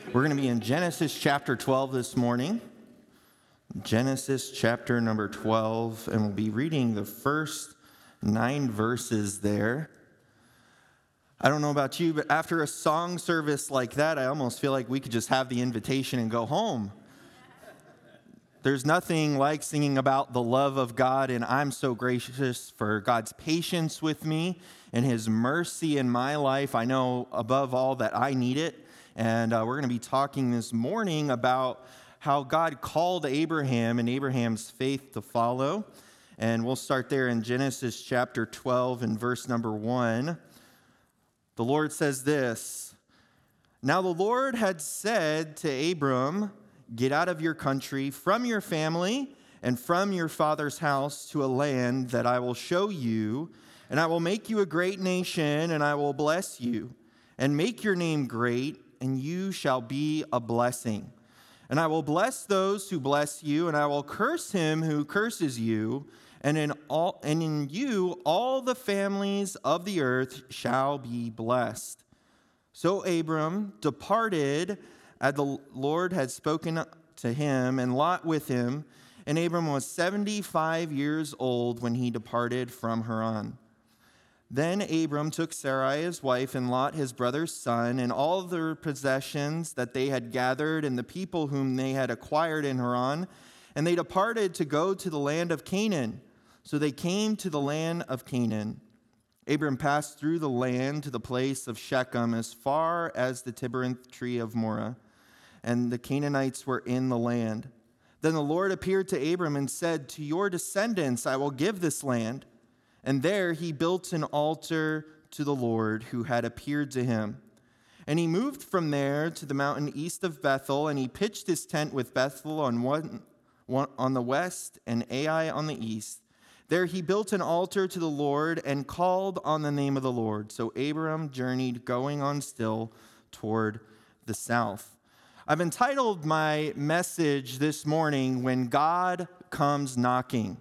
We're going to be in Genesis chapter 12 this morning. Genesis chapter number 12, and we'll be reading the first 9 verses there. I don't know about you, but after a song service like that, I almost feel like we could just have the invitation and go home. There's nothing like singing about the love of God, and I'm so gracious for God's patience with me and His mercy in my life. I know above all that I need it. And we're going to be talking this morning about how God called Abraham and Abraham's faith to follow. And we'll start there in Genesis chapter 12 and verse number 1. The Lord says this, "Now the Lord had said to Abram, 'Get out of your country, from your family, and from your father's house to a land that I will show you, and I will make you a great nation, and I will bless you, and make your name great, and you shall be a blessing. And I will bless those who bless you, and I will curse him who curses you, and in you all the families of the earth shall be blessed.' So Abram departed as the Lord had spoken to him, and Lot with him. And Abram was 75 years old when he departed from Haran. Then Abram took Sarai his wife, and Lot his brother's son, and all their possessions that they had gathered, and the people whom they had acquired in Haran, and they departed to go to the land of Canaan. So they came to the land of Canaan. Abram passed through the land to the place of Shechem, as far as the terebinth tree of Moreh, and the Canaanites were in the land. Then the Lord appeared to Abram and said, 'To your descendants I will give this land.' And there he built an altar to the Lord who had appeared to him. And he moved from there to the mountain east of Bethel, and he pitched his tent with Bethel on the west and Ai on the east. There he built an altar to the Lord and called on the name of the Lord. So Abram journeyed, going on still toward the south." I've entitled my message this morning, "When God Comes Knocking."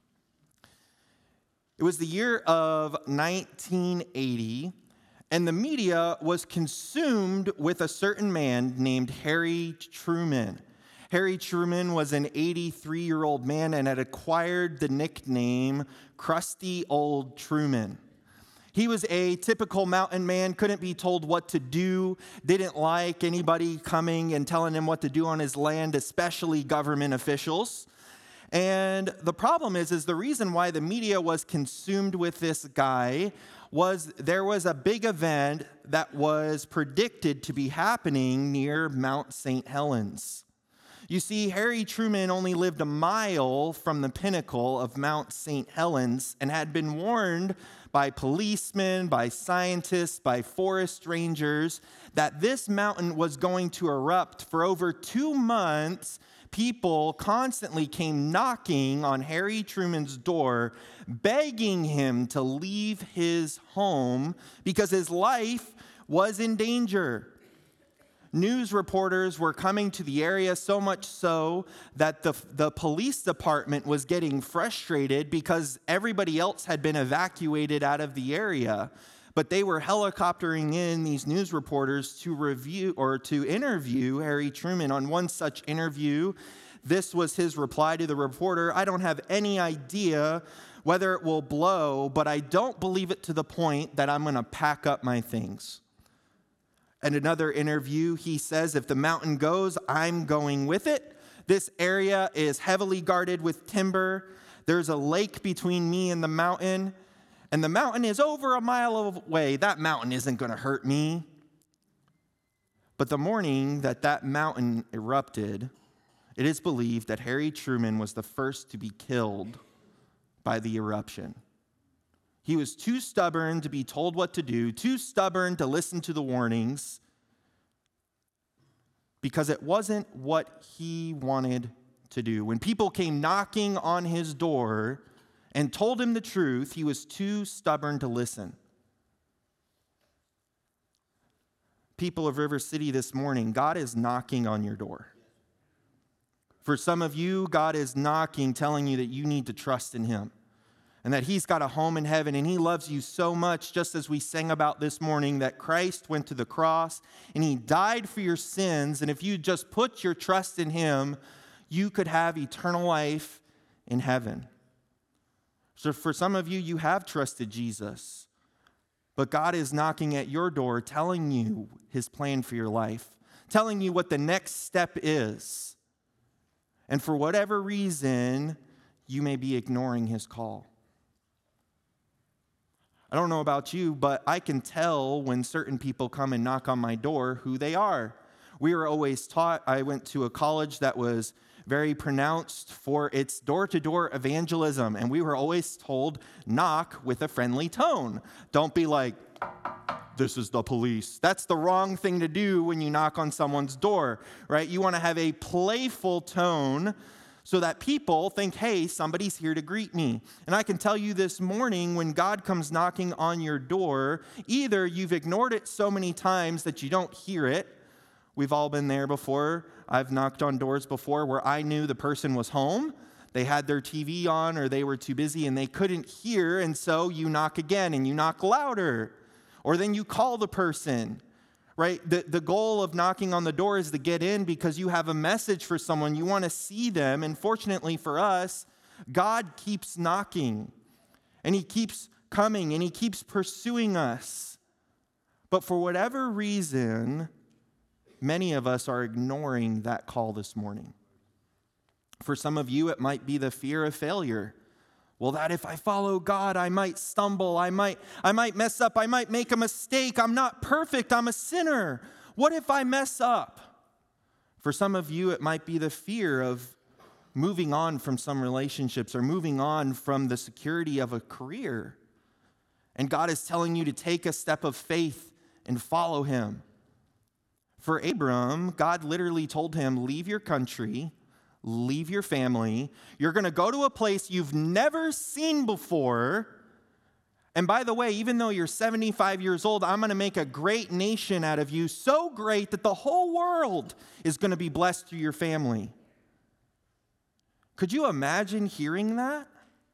It was the year of 1980, and the media was consumed with a certain man named Harry Truman. Harry Truman was an 83-year-old man and had acquired the nickname Crusty Old Truman. He was a typical mountain man, couldn't be told what to do, didn't like anybody coming and telling him what to do on his land, especially government officials. And the problem is the reason why the media was consumed with this guy was there was a big event that was predicted to be happening near Mount St. Helens. You see, Harry Truman only lived a mile from the pinnacle of Mount St. Helens and had been warned by policemen, by scientists, by forest rangers that this mountain was going to erupt. For over 2 months, people constantly came knocking on Harry Truman's door, begging him to leave his home because his life was in danger. News reporters were coming to the area, so much so that the police department was getting frustrated because everybody else had been evacuated out of the area. But they were helicoptering in these news reporters to review or to interview Harry Truman. On one such interview, this was his reply to the reporter: "I don't have any idea whether it will blow, but I don't believe it to the point that I'm going to pack up my things." In another interview, he says, "If the mountain goes, I'm going with it. This area is heavily guarded with timber. There's a lake between me and the mountain. And the mountain is over a mile away. That mountain isn't going to hurt me." But the morning that mountain erupted, it is believed that Harry Truman was the first to be killed by the eruption. He was too stubborn to be told what to do, too stubborn to listen to the warnings, because it wasn't what he wanted to do. When people came knocking on his door and told him the truth, he was too stubborn to listen. People of River City this morning, God is knocking on your door. For some of you, God is knocking, telling you that you need to trust in Him. and that he's got a home in heaven, and he loves you so much, just as we sang about this morning, that Christ went to the cross and he died for your sins. And if you just put your trust in him, you could have eternal life in heaven. So for some of you, you have trusted Jesus, but God is knocking at your door, telling you his plan for your life, telling you what the next step is. And for whatever reason, you may be ignoring his call. I don't know about you, but I can tell when certain people come and knock on my door who they are. We were always taught, I went to a college that was very pronounced for its door-to-door evangelism, and we were always told, knock with a friendly tone. Don't be like, this is the police. That's the wrong thing to do when you knock on someone's door, right? You want to have a playful tone so that people think, hey, somebody's here to greet me. And I can tell you this morning, when God comes knocking on your door, either you've ignored it so many times that you don't hear it. We've all been there before. I've knocked on doors before where I knew the person was home. They had their TV on, or they were too busy and they couldn't hear, and so you knock again and you knock louder. Or then you call the person. Right? The goal of knocking on the door is to get in because you have a message for someone. You want to see them. And fortunately for us, God keeps knocking. And he keeps coming. And he keeps pursuing us. But for whatever reason, many of us are ignoring that call this morning. For some of you, it might be the fear of failure. Well, that if I follow God, I might stumble, I might mess up, I might make a mistake. I'm not perfect, I'm a sinner. What if I mess up? For some of you, it might be the fear of moving on from some relationships or moving on from the security of a career. And God is telling you to take a step of faith and follow him. For Abram, God literally told him, leave your country, leave your family. You're going to go to a place you've never seen before. And by the way, even though you're 75 years old, I'm going to make a great nation out of you, so great that the whole world is going to be blessed through your family. Could you imagine hearing that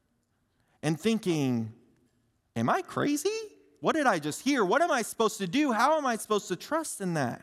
and thinking, am I crazy? What did I just hear? What am I supposed to do? How am I supposed to trust in that?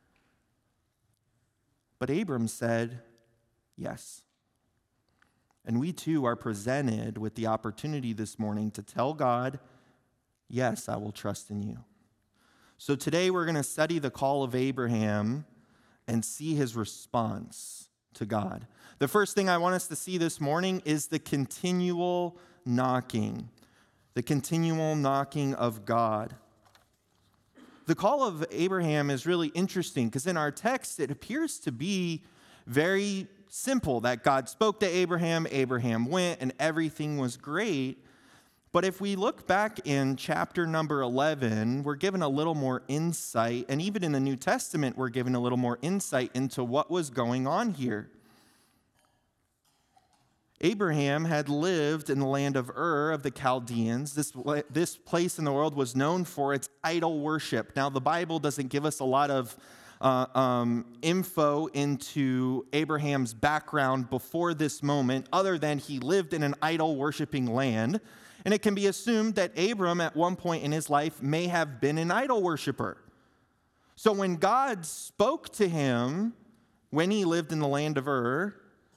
But Abram said, yes. And we too are presented with the opportunity this morning to tell God, yes, I will trust in you. So today we're going to study the call of Abraham and see his response to God. The first thing I want us to see this morning is the continual knocking. The continual knocking of God. The call of Abraham is really interesting because in our text it appears to be very simple, that God spoke to Abraham, Abraham went, and everything was great. But if we look back in chapter number 11, we're given a little more insight, and even in the New Testament, we're given a little more insight into what was going on here. Abraham had lived in the land of Ur of the Chaldeans. This place in the world was known for its idol worship. Now, the Bible doesn't give us a lot of info into Abraham's background before this moment, other than he lived in an idol-worshiping land. And it can be assumed that Abram, at one point in his life, may have been an idol worshiper. So when God spoke to him, when he lived in the land of Ur,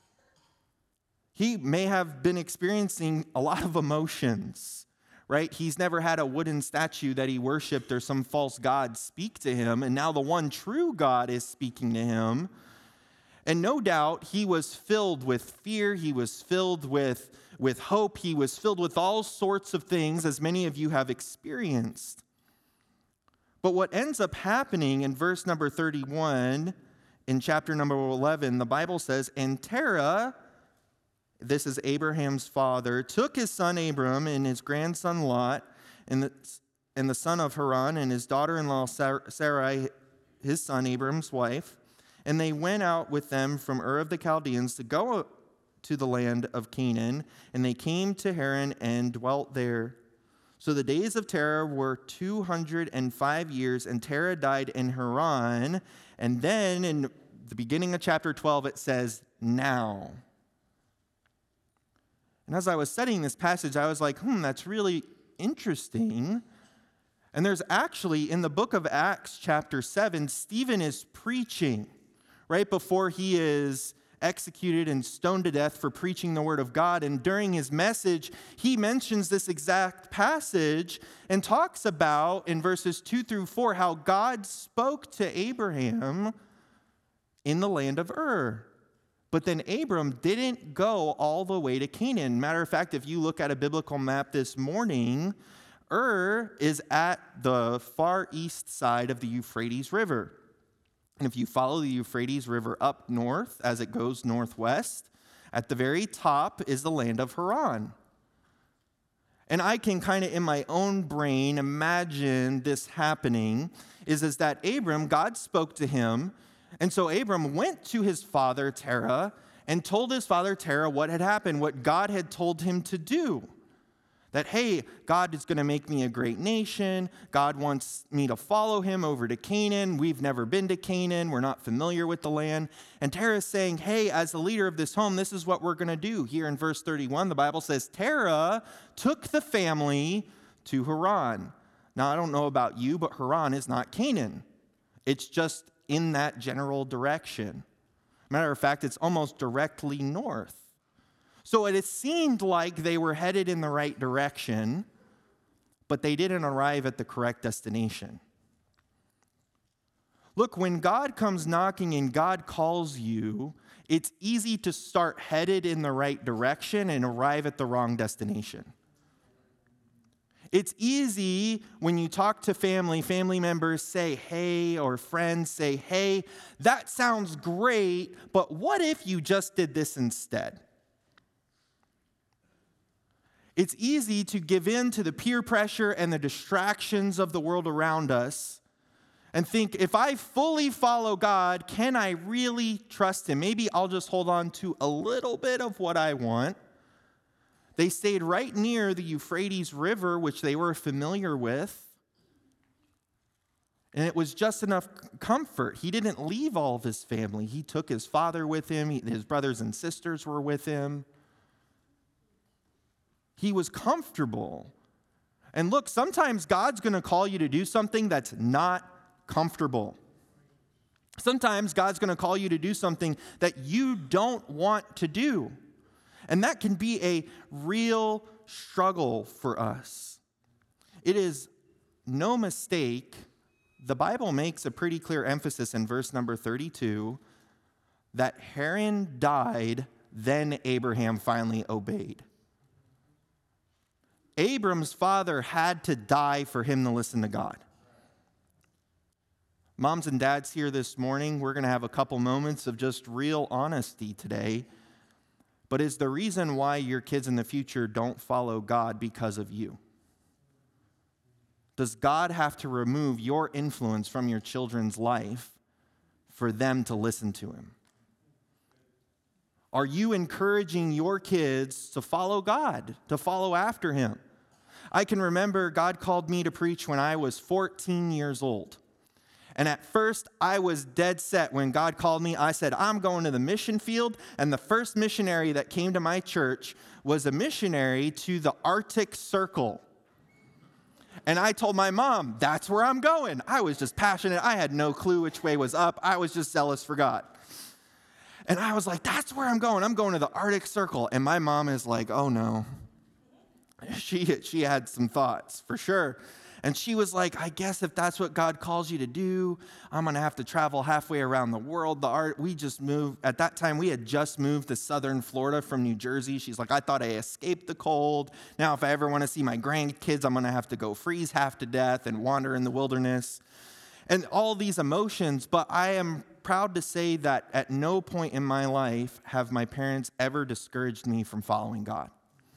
he may have been experiencing a lot of emotions. Right? He's never had a wooden statue that he worshiped or some false god speak to him, and now the one true God is speaking to him. And no doubt he was filled with fear, he was filled with hope, he was filled with all sorts of things, as many of you have experienced. But what ends up happening in verse number 31, in chapter number 11, the Bible says, and Terah, this is Abraham's father, took his son Abram and his grandson Lot and the son of Haran and his daughter-in-law Sarai, his son Abram's wife, and they went out with them from Ur of the Chaldeans to go to the land of Canaan, and they came to Haran and dwelt there. So the days of Terah were 205 years, and Terah died in Haran. And then in the beginning of chapter 12, it says, now. And as I was studying this passage, I was like, that's really interesting. And there's actually, in the book of Acts, chapter 7, Stephen is preaching right before he is executed and stoned to death for preaching the word of God. And during his message, he mentions this exact passage and talks about, in verses 2-4, how God spoke to Abraham in the land of Ur. But then Abram didn't go all the way to Canaan. Matter of fact, if you look at a biblical map this morning, Ur is at the far east side of the Euphrates River. And if you follow the Euphrates River up north as it goes northwest, at the very top is the land of Haran. And I can kind of in my own brain imagine this happening is that Abram, God spoke to him, and so Abram went to his father Terah and told his father Terah what had happened, what God had told him to do. That, hey, God is going to make me a great nation. God wants me to follow him over to Canaan. We've never been to Canaan. We're not familiar with the land. And Terah is saying, hey, as the leader of this home, this is what we're going to do. Here in verse 31, the Bible says, Terah took the family to Haran. Now, I don't know about you, but Haran is not Canaan. It's just in that general direction. Matter of fact, it's almost directly north. So it seemed like they were headed in the right direction, but they didn't arrive at the correct destination. Look, when God comes knocking and God calls you, it's easy to start headed in the right direction and arrive at the wrong destination. It's easy when you talk to family members say, hey, or friends say, hey, that sounds great, but what if you just did this instead? It's easy to give in to the peer pressure and the distractions of the world around us and think, if I fully follow God, can I really trust him? Maybe I'll just hold on to a little bit of what I want. They stayed right near the Euphrates River, which they were familiar with. And it was just enough comfort. He didn't leave all of his family. He took his father with him. His brothers and sisters were with him. He was comfortable. And look, sometimes God's going to call you to do something that's not comfortable. Sometimes God's going to call you to do something that you don't want to do. And that can be a real struggle for us. It is no mistake, the Bible makes a pretty clear emphasis in verse number 32 that Haran died, then Abraham finally obeyed. Abram's father had to die for him to listen to God. Moms and dads here this morning, we're going to have a couple moments of just real honesty today. But is the reason why your kids in the future don't follow God because of you? Does God have to remove your influence from your children's life for them to listen to him? Are you encouraging your kids to follow God, to follow after him? I can remember God called me to preach when I was 14 years old. And at first, I was dead set when God called me. I said, I'm going to the mission field. And the first missionary that came to my church was a missionary to the Arctic Circle. And I told my mom, that's where I'm going. I was just passionate. I had no clue which way was up. I was just zealous for God. And I was like, that's where I'm going. I'm going to the Arctic Circle. And my mom is like, oh no. She had some thoughts, for sure. And she was like, I guess if that's what God calls you to do, I'm going to have to travel halfway around the world. We just moved. At that time, we had just moved to southern Florida from New Jersey. She's like, I thought I escaped the cold. Now, if I ever want to see my grandkids, I'm going to have to go freeze half to death and wander in the wilderness. And all these emotions, but I am proud to say that at no point in my life have my parents ever discouraged me from following God.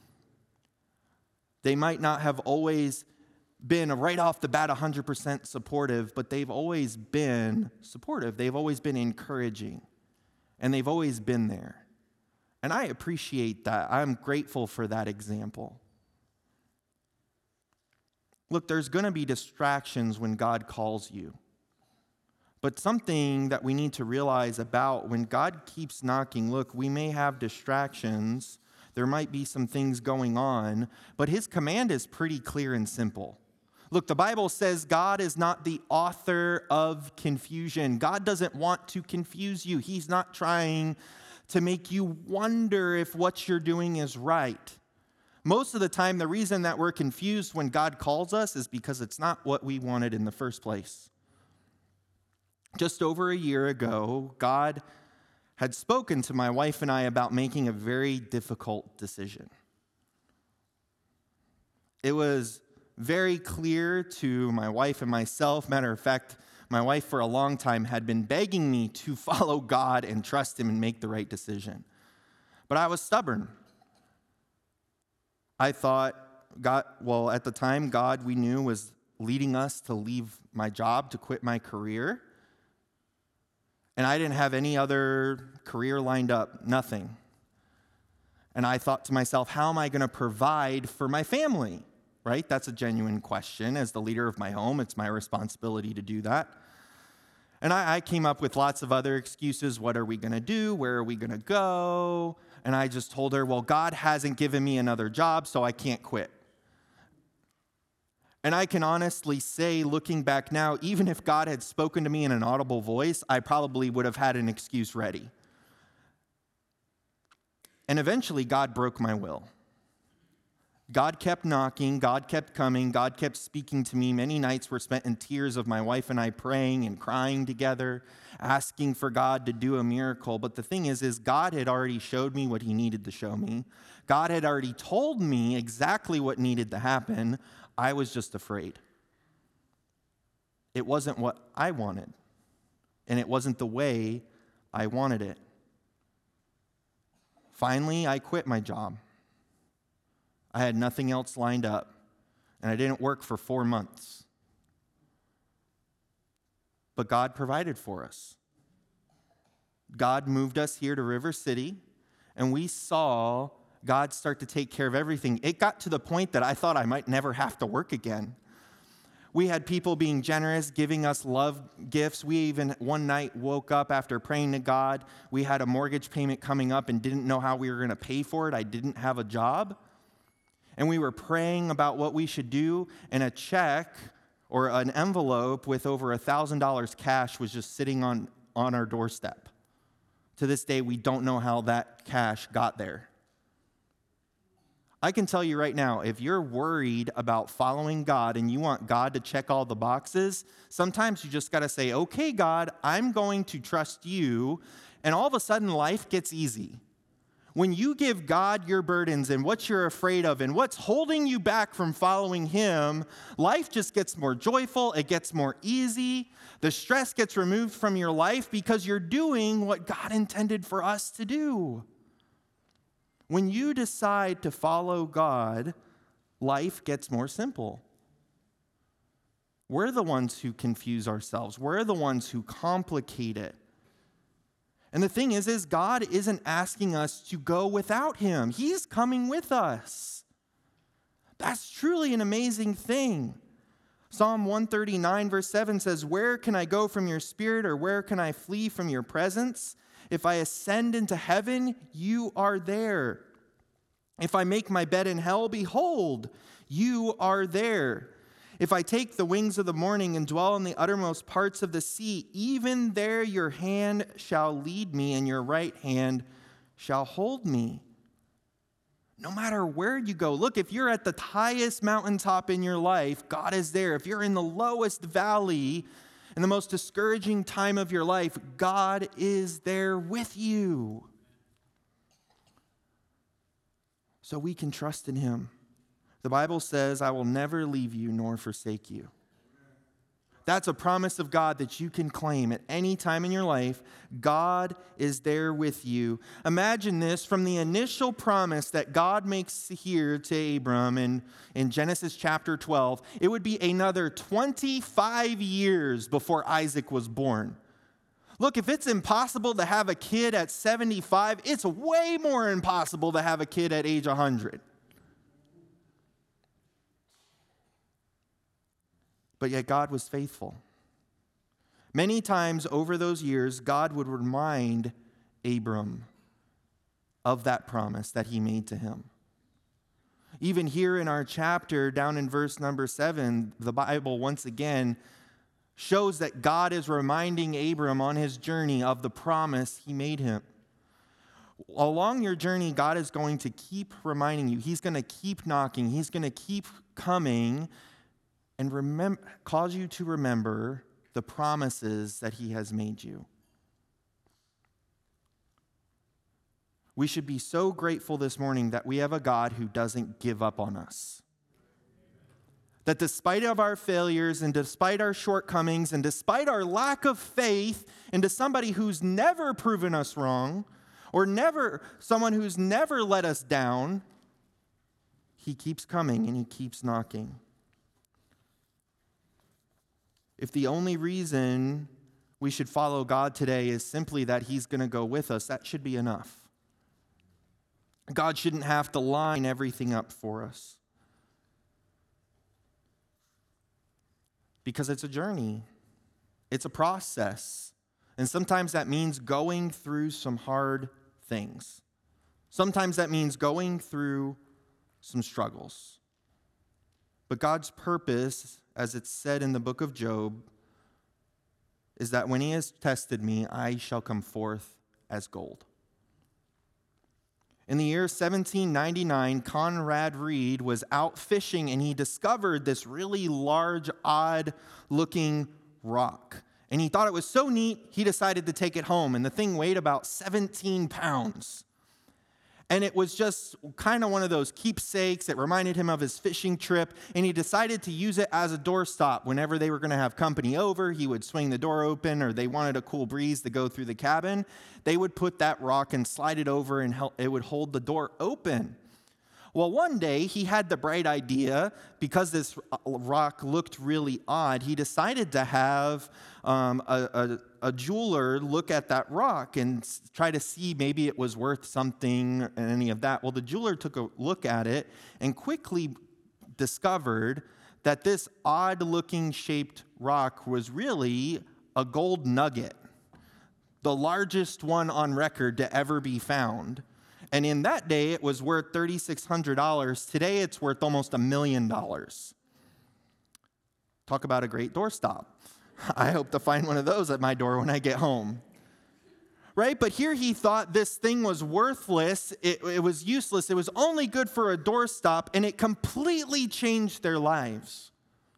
They might not have always been right off the bat 100% supportive, but they've always been supportive. They've always been encouraging, and they've always been there. And I appreciate that. I'm grateful for that example. Look, there's going to be distractions when God calls you. But something that we need to realize about when God keeps knocking, look, we may have distractions. There might be some things going on, but his command is pretty clear and simple. Look, the Bible says God is not the author of confusion. God doesn't want to confuse you. He's not trying to make you wonder if what you're doing is right. Most of the time, the reason that we're confused when God calls us is because it's not what we wanted in the first place. Just over a year ago, God had spoken to my wife and I about making a very difficult decision. It was very clear to my wife and myself. Matter of fact, my wife for a long time had been begging me to follow God and trust him and make the right decision. But I was stubborn. I thought at the time, God, we knew, was leading us to leave my job, to quit my career. And I didn't have any other career lined up, nothing. And I thought to myself, how am I going to provide for my family? Right? That's a genuine question. As the leader of my home, it's my responsibility to do that. And I came up with lots of other excuses. What are we going to do? Where are we going to go? And I just told her, well, God hasn't given me another job, so I can't quit. And I can honestly say, looking back now, even if God had spoken to me in an audible voice, I probably would have had an excuse ready. And eventually, God broke my will. God kept knocking, God kept coming, God kept speaking to me. Many nights were spent in tears of my wife and I praying and crying together, asking for God to do a miracle. But the thing is God had already showed me what he needed to show me. God had already told me exactly what needed to happen. I was just afraid. It wasn't what I wanted, and it wasn't the way I wanted it. Finally, I quit my job. I had nothing else lined up, and I didn't work for 4 months. But God provided for us. God moved us here to River City, and we saw God start to take care of everything. It got to the point that I thought I might never have to work again. We had people being generous, giving us love gifts. We even one night woke up after praying to God. We had a mortgage payment coming up and didn't know how we were going to pay for it. I didn't have a job. And we were praying about what we should do, and a check or an envelope with over $1,000 cash was just sitting on our doorstep. To this day, we don't know how that cash got there. I can tell you right now, if you're worried about following God and you want God to check all the boxes, sometimes you just got to say, okay, God, I'm going to trust you, and all of a sudden life gets easy. When you give God your burdens and what you're afraid of and what's holding you back from following him, life just gets more joyful, it gets more easy. The stress gets removed from your life because you're doing what God intended for us to do. When you decide to follow God, life gets more simple. We're the ones who confuse ourselves. We're the ones who complicate it. And the thing is God isn't asking us to go without him. He's coming with us. That's truly an amazing thing. Psalm 139 verse 7 says, "Where can I go from your spirit, or where can I flee from your presence? If I ascend into heaven, you are there. If I make my bed in hell, behold, you are there. If I take the wings of the morning and dwell in the uttermost parts of the sea, even there your hand shall lead me, and your right hand shall hold me." No matter where you go, look, if you're at the highest mountaintop in your life, God is there. If you're in the lowest valley, in the most discouraging time of your life, God is there with you. So we can trust in him. The Bible says, "I will never leave you nor forsake you." That's a promise of God that you can claim at any time in your life. God is there with you. Imagine this, from the initial promise that God makes here to Abram in Genesis chapter 12, it would be another 25 years before Isaac was born. Look, if it's impossible to have a kid at 75, it's way more impossible to have a kid at age 100. But yet God was faithful. Many times over those years, God would remind Abram of that promise that he made to him. Even here in our chapter, down in verse number 7, the Bible once again shows that God is reminding Abram on his journey of the promise he made him. Along your journey, God is going to keep reminding you. He's going to keep knocking. He's going to keep coming and cause you to remember the promises that he has made you. We should be so grateful this morning that we have a God who doesn't give up on us. That despite of our failures and despite our shortcomings and despite our lack of faith into somebody who's never proven us wrong or someone who's never let us down, he keeps coming and he keeps knocking. If the only reason we should follow God today is simply that he's going to go with us, that should be enough. God shouldn't have to line everything up for us. Because it's a journey. It's a process. And sometimes that means going through some hard things. Sometimes that means going through some struggles. But God's purpose, as it's said in the book of Job, is that when he has tested me, I shall come forth as gold. In the year 1799, Conrad Reed was out fishing and he discovered this really large, odd-looking rock. And he thought it was so neat, he decided to take it home. And the thing weighed about 17 pounds. And it was just kind of one of those keepsakes. It reminded him of his fishing trip. And he decided to use it as a doorstop. Whenever they were going to have company over, he would swing the door open, or they wanted a cool breeze to go through the cabin. They would put that rock and slide it over, and it would hold the door open. Well, one day he had the bright idea, because this rock looked really odd, he decided to have a jeweler look at that rock and try to see maybe it was worth something and any of that. Well, the jeweler took a look at it and quickly discovered that this odd-looking shaped rock was really a gold nugget, the largest one on record to ever be found. And in that day, it was worth $3,600. Today, it's worth almost $1 million. Talk about a great doorstop. I hope to find one of those at my door when I get home. Right? But here he thought this thing was worthless. It was useless. It was only good for a doorstop, and it completely changed their lives.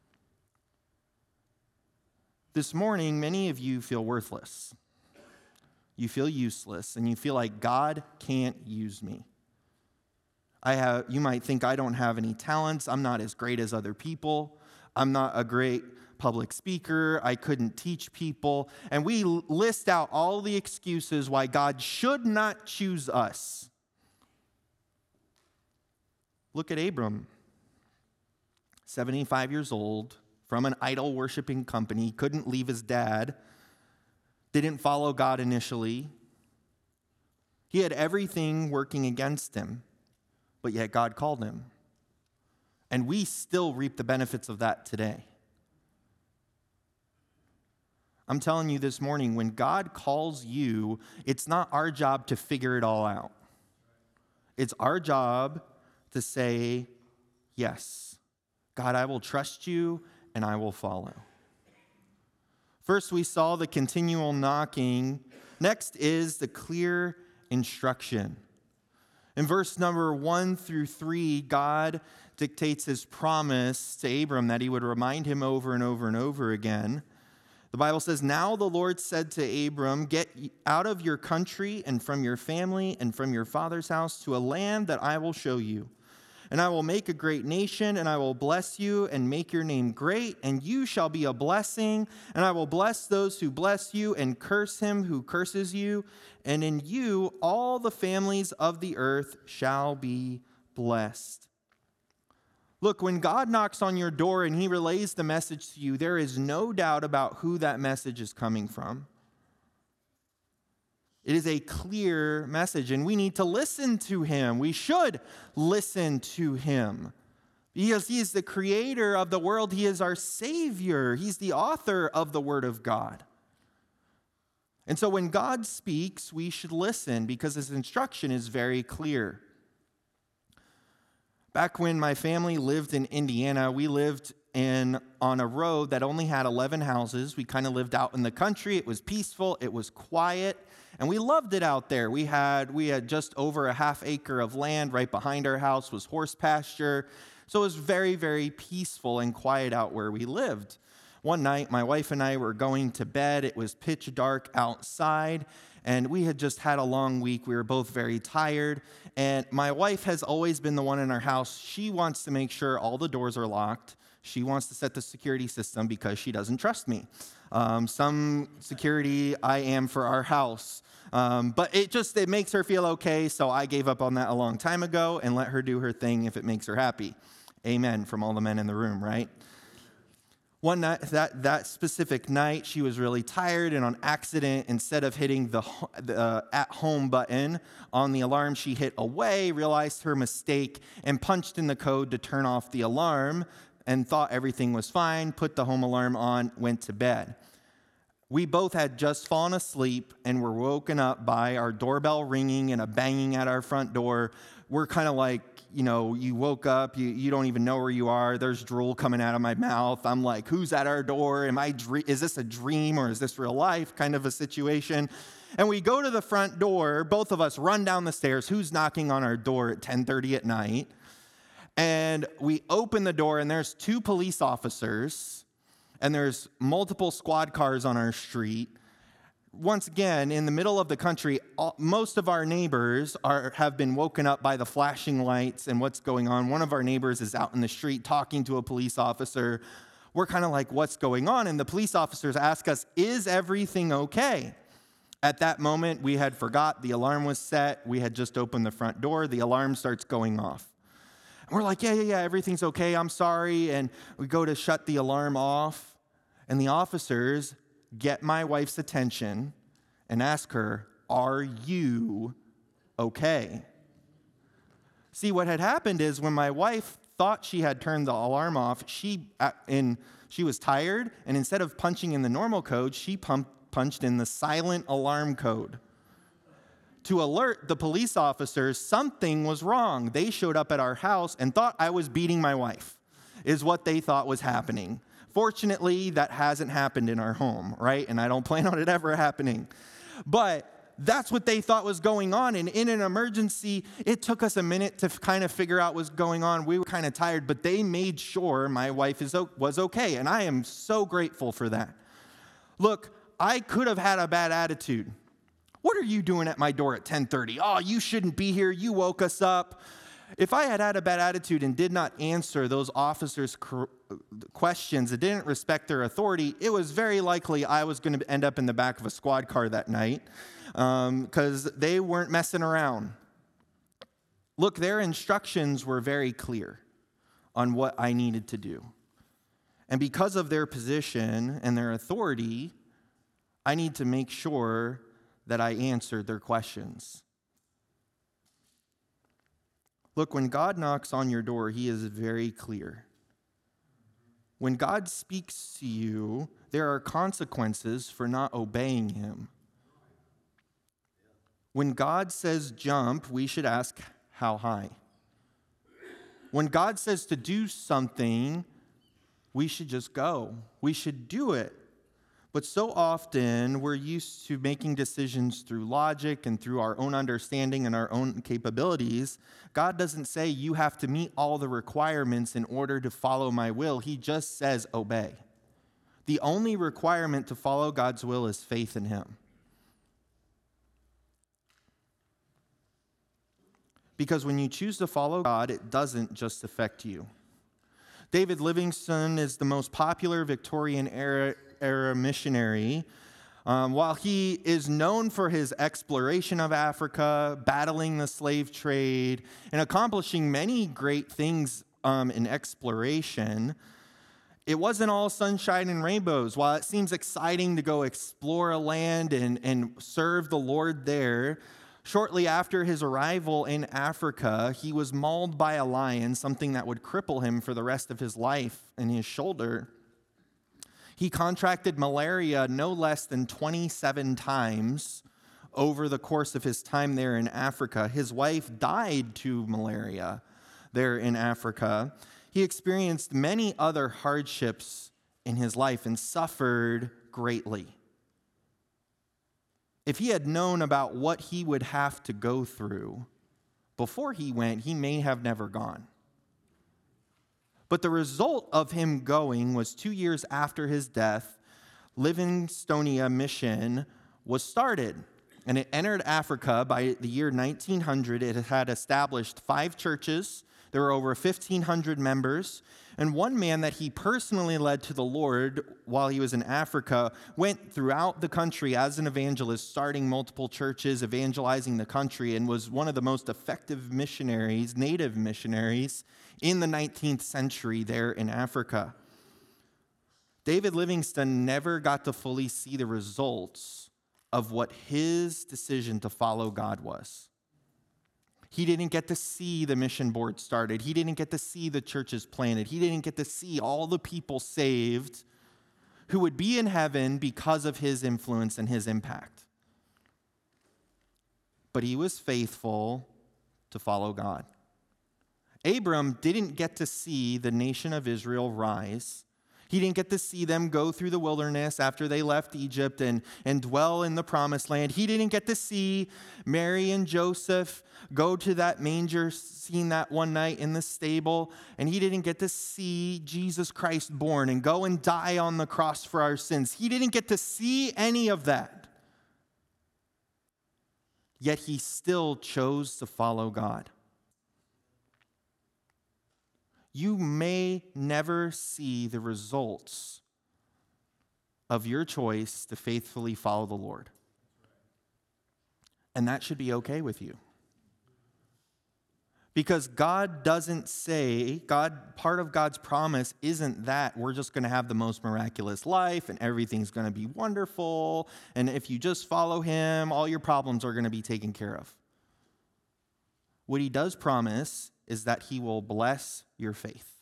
This morning, many of you feel worthless. You feel useless, and you feel like God can't use me. You might think I don't have any talents. I'm not as great as other people. I'm not a great public speaker. I couldn't teach people. And we list out all the excuses why God should not choose us. Look at Abram, 75 years old, from an idol-worshiping company, couldn't leave his dad, didn't follow God initially. He had everything working against him, but yet God called him. And we still reap the benefits of that today. I'm telling you this morning, when God calls you, it's not our job to figure it all out. It's our job to say, yes, God, I will trust you and I will follow. First, we saw the continual knocking. Next is the clear instruction. In verse number 1 through 3, God dictates his promise to Abram that he would remind him over and over and over again. The Bible says, "Now the Lord said to Abram, get out of your country and from your family and from your father's house to a land that I will show you. And I will make a great nation, and I will bless you and make your name great, and you shall be a blessing. And I will bless those who bless you and curse him who curses you. And in you all the families of the earth shall be blessed." Look, when God knocks on your door and he relays the message to you, there is no doubt about who that message is coming from. It is a clear message, and we need to listen to him. We should listen to him because he is the creator of the world. He is our Savior. He's the author of the Word of God. And so when God speaks, we should listen because his instruction is very clear. Back when my family lived in Indiana, we lived on a road that only had 11 houses. We kind of lived out in the country. It was peaceful. It was quiet. And we loved it out there. We had just over a half acre of land. Right behind our house was horse pasture. So it was very, very peaceful and quiet out where we lived. One night, my wife and I were going to bed. It was pitch dark outside, and we had just had a long week. We were both very tired, and my wife has always been the one in our house. She wants to make sure all the doors are locked. She wants to set the security system because she doesn't trust me. Some security I am for our house. But it makes her feel okay, so I gave up on that a long time ago and let her do her thing if it makes her happy. Amen from all the men in the room, right? One night, that specific night, she was really tired, and on accident, instead of hitting the at-home button on the alarm, she hit away, realized her mistake, and punched in the code to turn off the alarm, and thought everything was fine, put the home alarm on, went to bed. We both had just fallen asleep and were woken up by our doorbell ringing and a banging at our front door. We're kind of like, you woke up, you don't even know where you are. There's drool coming out of my mouth. I'm like, who's at our door? Is this a dream or is this real life kind of a situation? And we go to the front door. Both of us run down the stairs. Who's knocking on our door at 10:30 at night? And we open the door, and there's 2 police officers, and there's multiple squad cars on our street. Once again, in the middle of the country, most of our neighbors have been woken up by the flashing lights and what's going on. One of our neighbors is out in the street talking to a police officer. We're kind of like, what's going on? And the police officers ask us, is everything okay? At that moment, we had forgot the alarm was set. We had just opened the front door. The alarm starts going off. And we're like, yeah, everything's okay. I'm sorry. And we go to shut the alarm off. And the officers get my wife's attention and ask her, are you okay? See, what had happened is when my wife thought she had turned the alarm off, she was tired, and instead of punching in the normal code, she punched in the silent alarm code. To alert the police officers something was wrong. They showed up at our house and thought I was beating my wife, is what they thought was happening. Fortunately, that hasn't happened in our home, right? And I don't plan on it ever happening. But that's what they thought was going on. And in an emergency, it took us a minute to kind of figure out what's going on. We were kind of tired, but they made sure my wife was okay. And I am so grateful for that. Look, I could have had a bad attitude. What are you doing at my door at 10:30? Oh, you shouldn't be here. You woke us up. If I had a bad attitude and did not answer those officers' questions and didn't respect their authority, it was very likely I was going to end up in the back of a squad car that night because they weren't messing around. Look, their instructions were very clear on what I needed to do. And because of their position and their authority, I need to make sure that I answered their questions. Look, when God knocks on your door, he is very clear. When God speaks to you, there are consequences for not obeying him. When God says jump, we should ask how high. When God says to do something, we should just go. We should do it. But so often, we're used to making decisions through logic and through our own understanding and our own capabilities. God doesn't say you have to meet all the requirements in order to follow my will. He just says obey. The only requirement to follow God's will is faith in him. Because when you choose to follow God, it doesn't just affect you. David Livingstone is the most popular Victorian era missionary. While he is known for his exploration of Africa, battling the slave trade, and accomplishing many great things in exploration, it wasn't all sunshine and rainbows. While it seems exciting to go explore a land and serve the Lord there, shortly after his arrival in Africa, he was mauled by a lion, something that would cripple him for the rest of his life in his shoulder. He contracted malaria no less than 27 times over the course of his time there in Africa. His wife died to malaria there in Africa. He experienced many other hardships in his life and suffered greatly. If he had known about what he would have to go through before he went, he may have never gone. But the result of him going was 2 years after his death, Livingstonia Mission was started. And it entered Africa by the year 1900. It had established 5 churches. There were over 1,500 members. And one man that he personally led to the Lord while he was in Africa went throughout the country as an evangelist, starting multiple churches, evangelizing the country, and was one of the most effective missionaries, native missionaries, in the 19th century there in Africa. David Livingstone never got to fully see the results of what his decision to follow God was. He didn't get to see the mission board started. He didn't get to see the churches planted. He didn't get to see all the people saved who would be in heaven because of his influence and his impact. But he was faithful to follow God. Abram didn't get to see the nation of Israel rise. He didn't get to see them go through the wilderness after they left Egypt and dwell in the promised land. He didn't get to see Mary and Joseph go to that manger scene that one night in the stable. And he didn't get to see Jesus Christ born and go and die on the cross for our sins. He didn't get to see any of that. Yet he still chose to follow God. You may never see the results of your choice to faithfully follow the Lord. And that should be okay with you. Because God doesn't say, part of God's promise isn't that we're just going to have the most miraculous life and everything's going to be wonderful. And if you just follow him, all your problems are going to be taken care of. What he does promise is that he will bless your faith.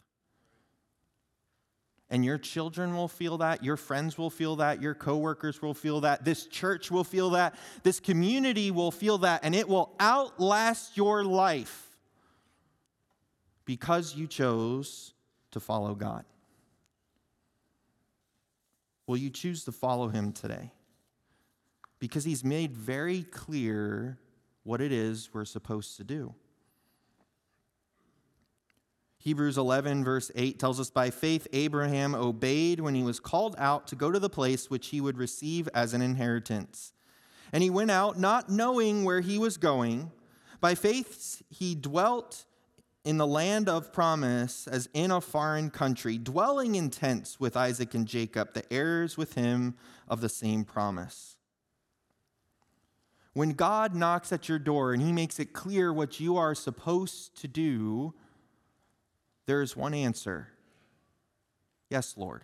And your children will feel that, your friends will feel that, your coworkers will feel that, this church will feel that, this community will feel that, and it will outlast your life because you chose to follow God. Will you choose to follow him today? Because he's made very clear what it is we're supposed to do. Hebrews 11, verse 8 tells us, by faith Abraham obeyed when he was called out to go to the place which he would receive as an inheritance. And he went out not knowing where he was going. By faith he dwelt in the land of promise as in a foreign country, dwelling in tents with Isaac and Jacob, the heirs with him of the same promise. When God knocks at your door and he makes it clear what you are supposed to do, there's one answer. Yes, Lord.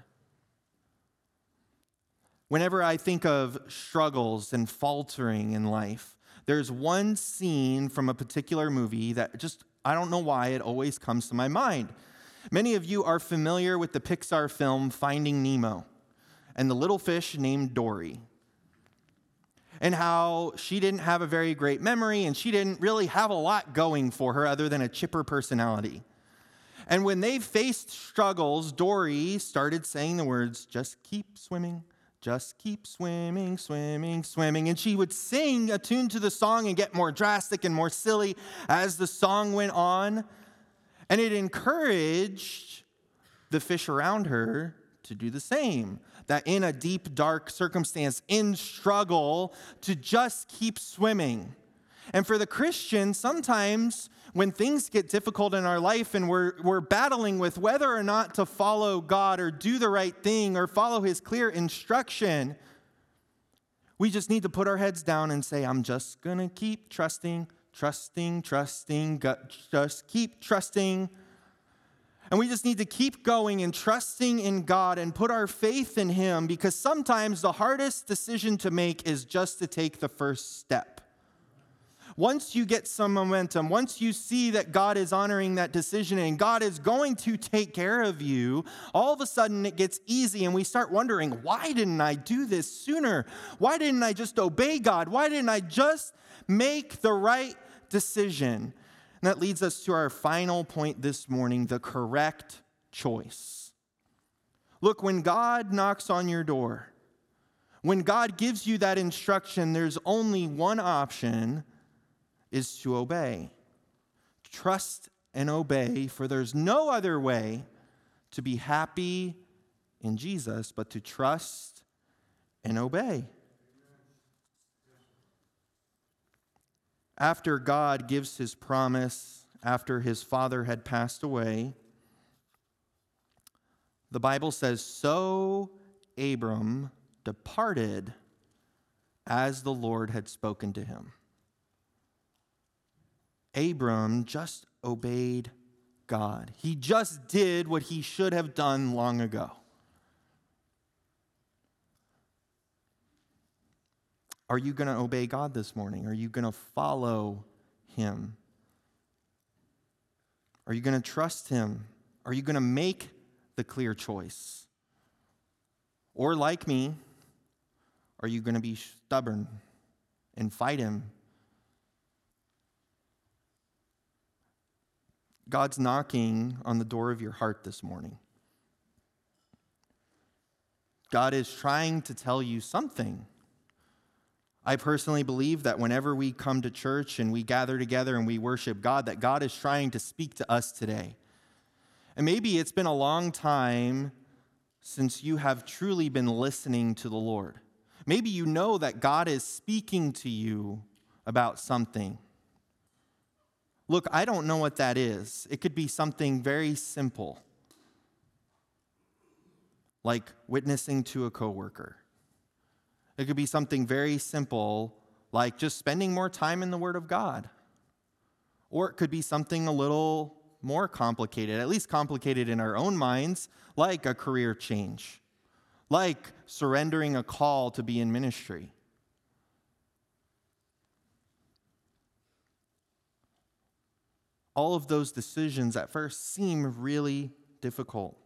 Whenever I think of struggles and faltering in life, there's one scene from a particular movie that just, I don't know why, it always comes to my mind. Many of you are familiar with the Pixar film Finding Nemo and the little fish named Dory, and how she didn't have a very great memory and she didn't really have a lot going for her other than a chipper personality. And when they faced struggles, Dory started saying the words, just keep swimming, just keep swimming, swimming, swimming. And she would sing a tune to the song and get more drastic and more silly as the song went on. And it encouraged the fish around her to do the same. That in a deep, dark circumstance, in struggle, to just keep swimming. And for the Christian, sometimes when things get difficult in our life and we're battling with whether or not to follow God or do the right thing or follow his clear instruction, we just need to put our heads down and say, I'm just going to keep trusting, just keep trusting. And we just need to keep going and trusting in God and put our faith in him, because sometimes the hardest decision to make is just to take the first step. Once you get some momentum, once you see that God is honoring that decision and God is going to take care of you, all of a sudden it gets easy and we start wondering, why didn't I do this sooner? Why didn't I just obey God? Why didn't I just make the right decision? And that leads us to our final point this morning, the correct choice. Look, when God knocks on your door, when God gives you that instruction, there's only one option, is to obey. Trust and obey, for there's no other way to be happy in Jesus but to trust and obey. After God gives his promise, after his father had passed away, the Bible says, so Abram departed as the Lord had spoken to him. Abram just obeyed God. He just did what he should have done long ago. Are you going to obey God this morning? Are you going to follow him? Are you going to trust him? Are you going to make the clear choice? Or like me, are you going to be stubborn and fight him? God's knocking on the door of your heart this morning. God is trying to tell you something. I personally believe that whenever we come to church and we gather together and we worship God, that God is trying to speak to us today. And maybe it's been a long time since you have truly been listening to the Lord. Maybe you know that God is speaking to you about something. Look, I don't know what that is. It could be something very simple, like witnessing to a coworker. It could be something very simple, like just spending more time in the Word of God. Or it could be something a little more complicated, at least complicated in our own minds, like a career change, like surrendering a call to be in ministry. All of those decisions at first seem really difficult.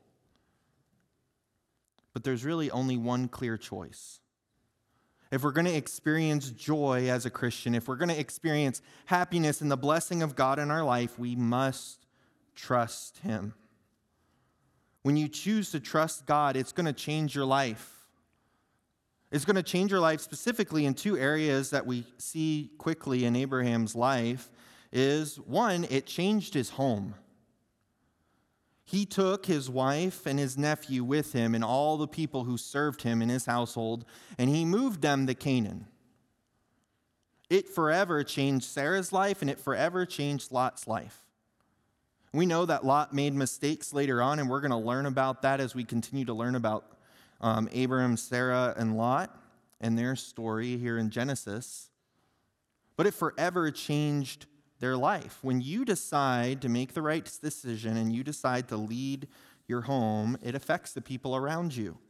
But there's really only one clear choice. If we're going to experience joy as a Christian, if we're going to experience happiness and the blessing of God in our life, we must trust him. When you choose to trust God, it's going to change your life. It's going to change your life specifically in two areas that we see quickly in Abraham's life. Is one, it changed his home. He took his wife and his nephew with him and all the people who served him in his household, and he moved them to Canaan. It forever changed Sarah's life, and it forever changed Lot's life. We know that Lot made mistakes later on, and we're going to learn about that as we continue to learn about Abram, Sarah, and Lot and their story here in Genesis. But it forever changed their life. When you decide to make the right decision and you decide to lead your home, it affects the people around you.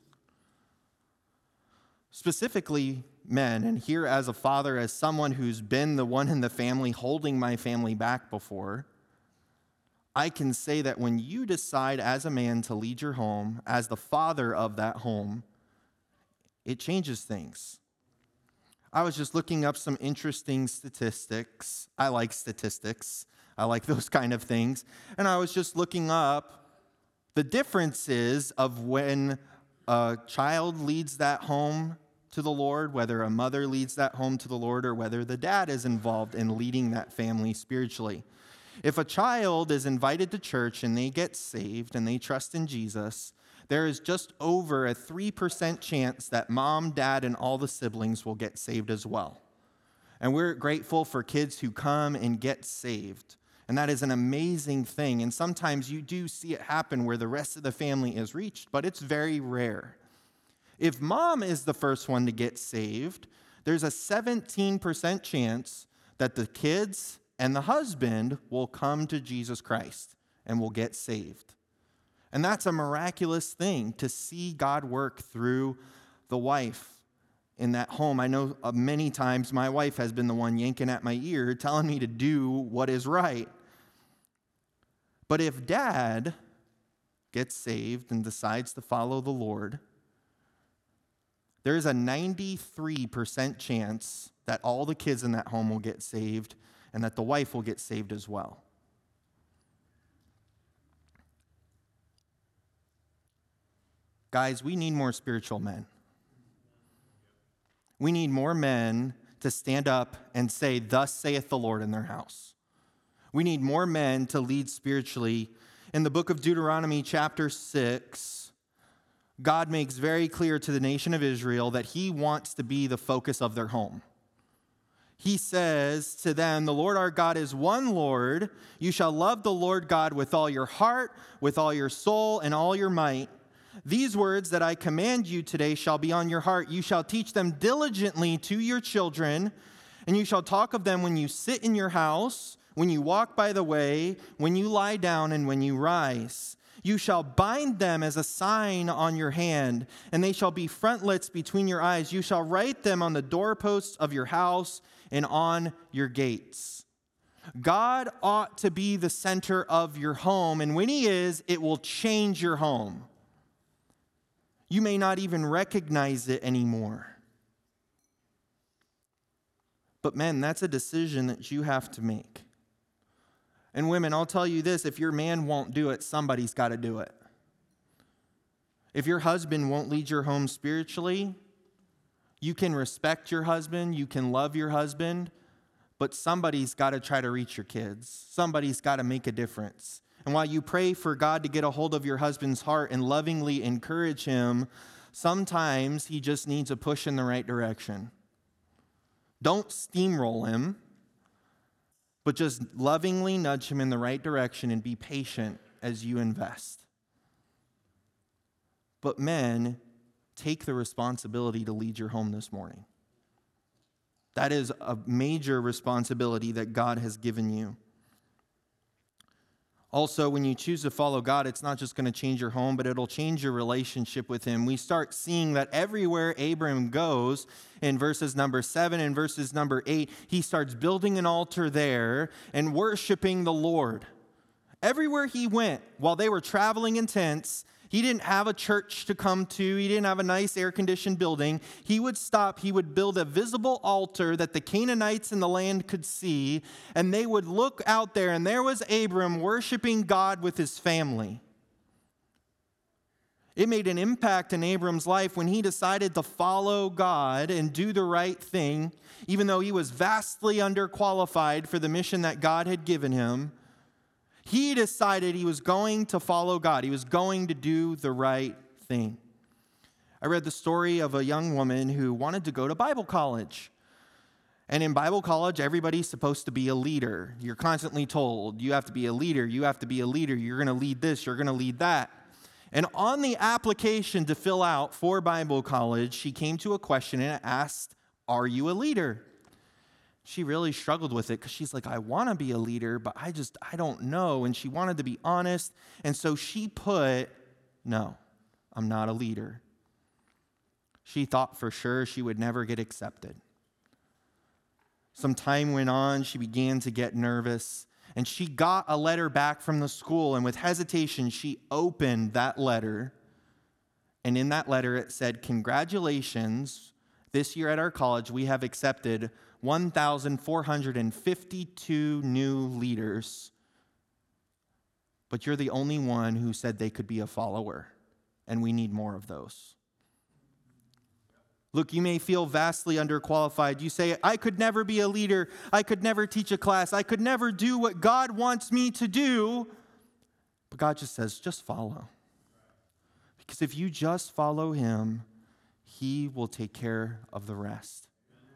Specifically, men, and here as a father, as someone who's been the one in the family holding my family back before, I can say that when you decide as a man to lead your home, as the father of that home, it changes things. I was just looking up some interesting statistics. I like statistics. I like those kind of things. And I was just looking up the differences of when a child leads that home to the Lord, whether a mother leads that home to the Lord, or whether the dad is involved in leading that family spiritually. If a child is invited to church and they get saved and they trust in Jesus, there is just over a 3% chance that mom, dad, and all the siblings will get saved as well. And we're grateful for kids who come and get saved. And that is an amazing thing. And sometimes you do see it happen where the rest of the family is reached, but it's very rare. If mom is the first one to get saved, there's a 17% chance that the kids and the husband will come to Jesus Christ and will get saved. And that's a miraculous thing to see God work through the wife in that home. I know many times my wife has been the one yanking at my ear, telling me to do what is right. But if dad gets saved and decides to follow the Lord, there is a 93% chance that all the kids in that home will get saved and that the wife will get saved as well. Guys, we need more spiritual men. We need more men to stand up and say, "Thus saith the Lord," in their house. We need more men to lead spiritually. In the book of Deuteronomy chapter 6, God makes very clear to the nation of Israel that he wants to be the focus of their home. He says to them, "The Lord our God is one Lord. You shall love the Lord God with all your heart, with all your soul, and all your might. These words that I command you today shall be on your heart. You shall teach them diligently to your children, and you shall talk of them when you sit in your house, when you walk by the way, when you lie down, and when you rise. You shall bind them as a sign on your hand, and they shall be frontlets between your eyes. You shall write them on the doorposts of your house and on your gates." God ought to be the center of your home, and when he is, it will change your home. You may not even recognize it anymore. But men, that's a decision that you have to make. And women, I'll tell you this, if your man won't do it, somebody's got to do it. If your husband won't lead your home spiritually, you can respect your husband, you can love your husband, but somebody's got to try to reach your kids. Somebody's got to make a difference. And while you pray for God to get a hold of your husband's heart and lovingly encourage him, sometimes he just needs a push in the right direction. Don't steamroll him, but just lovingly nudge him in the right direction and be patient as you invest. But men, take the responsibility to lead your home this morning. That is a major responsibility that God has given you. Also, when you choose to follow God, it's not just going to change your home, but it'll change your relationship with him. We start seeing that everywhere Abram goes, in verses number 7 and verses number 8, he starts building an altar there and worshiping the Lord. Everywhere he went, while they were traveling in tents, he didn't have a church to come to. He didn't have a nice air-conditioned building. He would stop. He would build a visible altar that the Canaanites in the land could see, and they would look out there, and there was Abram worshiping God with his family. It made an impact in Abram's life when he decided to follow God and do the right thing, even though he was vastly underqualified for the mission that God had given him. He decided he was going to follow God. He was going to do the right thing. I read the story of a young woman who wanted to go to Bible college. And in Bible college, everybody's supposed to be a leader. You're constantly told, you have to be a leader, you have to be a leader, you're going to lead this, you're going to lead that. And on the application to fill out for Bible college, she came to a question and asked, "Are you a leader?" She really struggled with it because she's like, "I want to be a leader, but I don't know." And she wanted to be honest. And so she put, "No, I'm not a leader." She thought for sure she would never get accepted. Some time went on. She began to get nervous. And she got a letter back from the school. And with hesitation, she opened that letter. And in that letter, it said, "Congratulations. This year at our college, we have accepted 1,452 new leaders, but you're the only one who said they could be a follower, and we need more of those." Look, you may feel vastly underqualified. You say, "I could never be a leader. I could never teach a class. I could never do what God wants me to do." But God just says, just follow. Because if you just follow him, he will take care of the rest.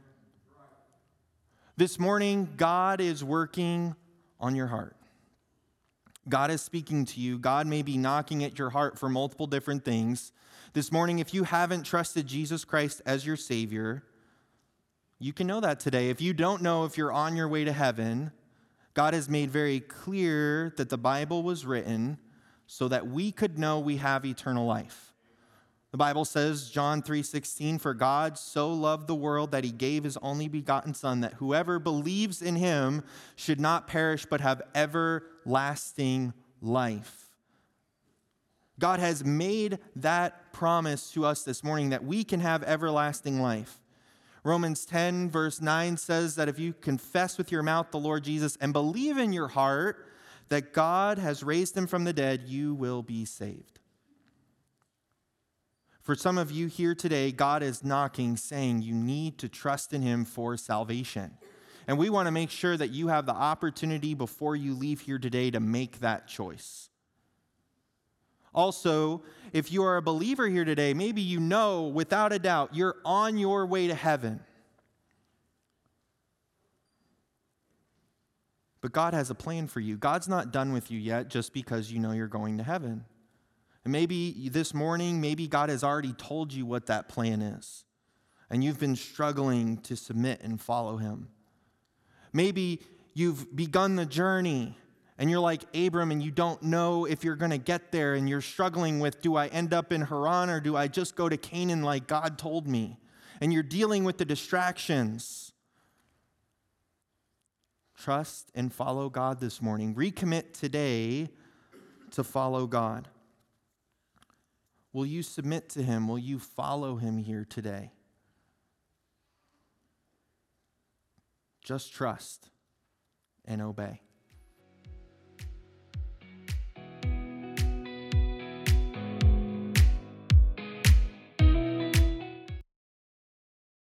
This morning, God is working on your heart. God is speaking to you. God may be knocking at your heart for multiple different things. This morning, if you haven't trusted Jesus Christ as your Savior, you can know that today. If you don't know if you're on your way to heaven, God has made very clear that the Bible was written so that we could know we have eternal life. The Bible says, John 3:16, "For God so loved the world that he gave his only begotten Son, that whoever believes in him should not perish but have everlasting life." God has made that promise to us this morning that we can have everlasting life. Romans 10 verse 9 says that if you confess with your mouth the Lord Jesus and believe in your heart that God has raised him from the dead, you will be saved. For some of you here today, God is knocking, saying you need to trust in him for salvation. And we want to make sure that you have the opportunity before you leave here today to make that choice. Also, if you are a believer here today, maybe you know without a doubt you're on your way to heaven. But God has a plan for you. God's not done with you yet just because you know you're going to heaven. And maybe this morning, maybe God has already told you what that plan is, and you've been struggling to submit and follow him. Maybe you've begun the journey, and you're like Abram, and you don't know if you're going to get there, and you're struggling with, do I end up in Haran, or do I just go to Canaan like God told me? And you're dealing with the distractions. Trust and follow God this morning. Recommit today to follow God. Will you submit to him? Will you follow him here today? Just trust and obey.